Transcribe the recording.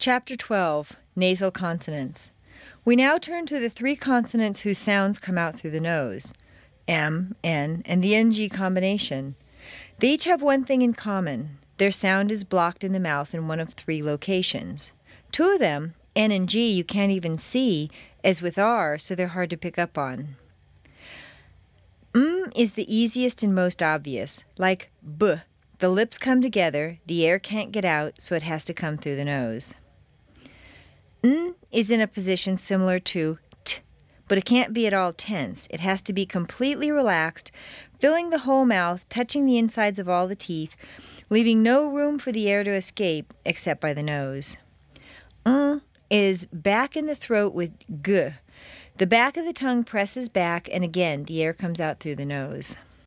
Chapter 12, Nasal Consonants. We now turn to the three consonants whose sounds come out through the nose, M, N, and the NG combination. They each have one thing in common. Their sound is blocked in the mouth in one of three locations. Two of them, N and G, you can't even see, as with R, so they're hard to pick up on. Is the easiest and most obvious, like B. The lips come together, the air can't get out, so it has to come through the nose. N is in a position similar to T, but it can't be at all tense. It has to be completely relaxed, filling the whole mouth, touching the insides of all the teeth, leaving no room for the air to escape except by the nose. Is back in the throat with G. The back of the tongue presses back, and again, the air comes out through the nose.